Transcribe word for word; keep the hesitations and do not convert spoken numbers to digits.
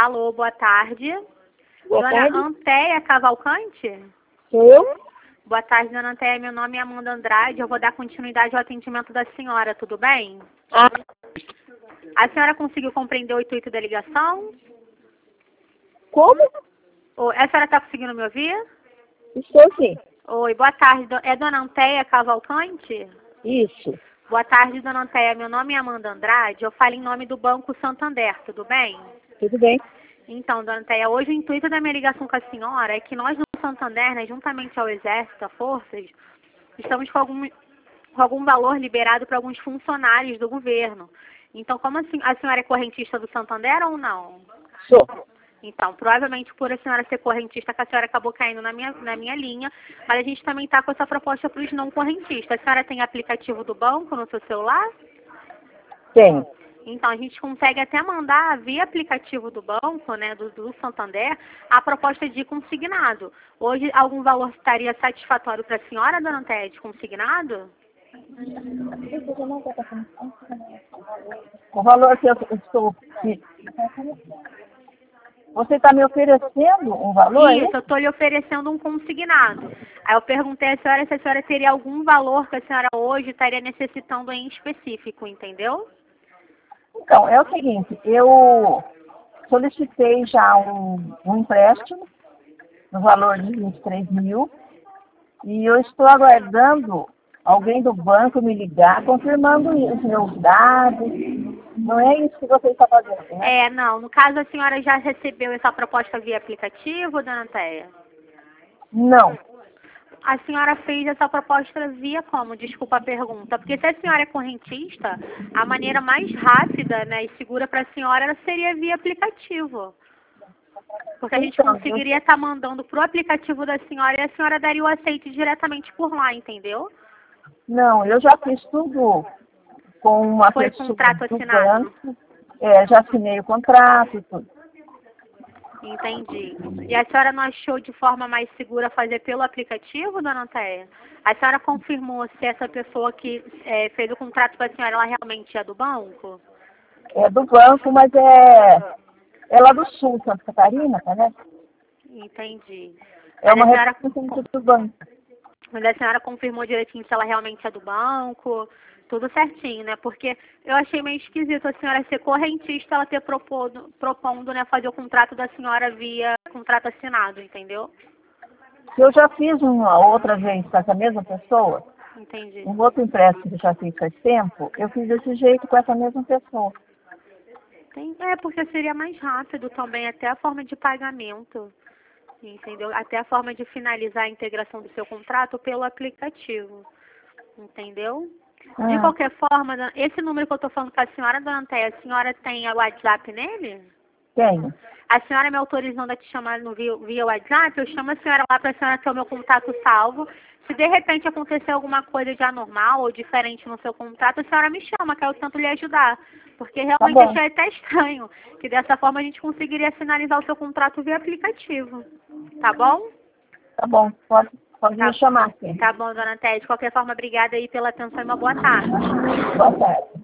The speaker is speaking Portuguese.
Alô, boa tarde. Boa Dona tarde. Antéia Cavalcante? Sou eu? Boa tarde, Dona Antéia. Meu nome é Amanda Andrade. Eu vou dar continuidade ao atendimento da senhora, tudo bem? Ah, A senhora conseguiu compreender o intuito da ligação? como? Ô, A senhora está conseguindo me ouvir? Estou sim. Oi, boa tarde. Do- É Dona Antéia Cavalcante? Isso. Boa tarde, Dona Antéia. Meu nome é Amanda Andrade. Eu falo em nome do Banco Santander, tudo bem? Tudo bem? Então, Dona Antéia, hoje o intuito da minha ligação com a senhora é que nós no Santander, né, juntamente ao Exército, a Forças, estamos com algum, com algum valor liberado para alguns funcionários do governo. Então, como assim, a senhora é correntista do Santander ou não? Sou. Então, provavelmente por a senhora ser correntista, que a senhora acabou caindo na minha, na minha linha, mas a gente também está com essa proposta para os não correntistas. A senhora tem aplicativo do banco no seu celular? Tenho. Então, a gente consegue até mandar via aplicativo do banco, né, do, do Santander, a proposta de consignado. Hoje, algum valor estaria satisfatório para a senhora, dona Antéia, de consignado? O valor que eu estou... que- Você está me oferecendo um valor, hein? Isso, eu estou lhe oferecendo um consignado. Aí eu perguntei à senhora se a senhora teria algum valor que a senhora hoje estaria necessitando em específico, entendeu? Então, é o seguinte, eu solicitei já um, um empréstimo no valor de vinte e três mil e eu estou aguardando alguém do banco me ligar confirmando os meus dados. Não é isso que você está fazendo, né? É, não. No caso, a senhora já recebeu essa proposta via aplicativo, dona Antéia? Não. A senhora fez essa proposta via como? Desculpa a pergunta. Porque se a senhora é correntista, a maneira mais rápida, né, e segura para a senhora seria via aplicativo. Porque a gente Então, eu- conseguiria estar mandando para o aplicativo da senhora e a senhora daria o aceite diretamente por lá, entendeu? Não, eu já fiz tudo com uma Foi pessoa contrato do assinado. banco, é, já assinei o contrato e tudo. Entendi. E a senhora não achou de forma mais segura fazer pelo aplicativo, dona Antéia? A senhora confirmou se essa pessoa que é, fez o contrato com a senhora, ela realmente é do banco? É do banco, mas é, é lá do sul, Santa Catarina, parece. Entendi. É Mas a uma senhora, representante do banco. mas a senhora confirmou direitinho se ela realmente é do banco? Tudo certinho, né? Porque eu achei meio esquisito a senhora ser correntista, ela ter propondo, propondo, né, fazer o contrato da senhora via contrato assinado, entendeu? Se eu já fiz uma outra vez com essa mesma pessoa, Entendi. um outro empréstimo que eu já fiz faz tempo, eu fiz desse jeito com essa mesma pessoa. Tem, é, porque seria mais rápido também, até a forma de pagamento, entendeu? Até a forma de finalizar a integração do seu contrato pelo aplicativo, entendeu? De Ah, qualquer forma, dona- esse número que eu estou falando com a senhora, dona Antéia, a senhora tem o WhatsApp nele? tenho. A senhora me autorizando a te chamar no via, via WhatsApp, eu chamo a senhora lá para a senhora ter o meu contato salvo. Se de repente acontecer alguma coisa de anormal ou diferente no seu contrato, a senhora me chama, que eu tento lhe ajudar. Porque Tá realmente bom, achei até estranho que dessa forma a gente conseguiria finalizar o seu contrato via aplicativo. Tá bom? tá bom. Pode, pode Tá, me chamar, sim. tá bom, dona Té. De qualquer forma, obrigada aí pela atenção e uma boa tarde. Boa tarde.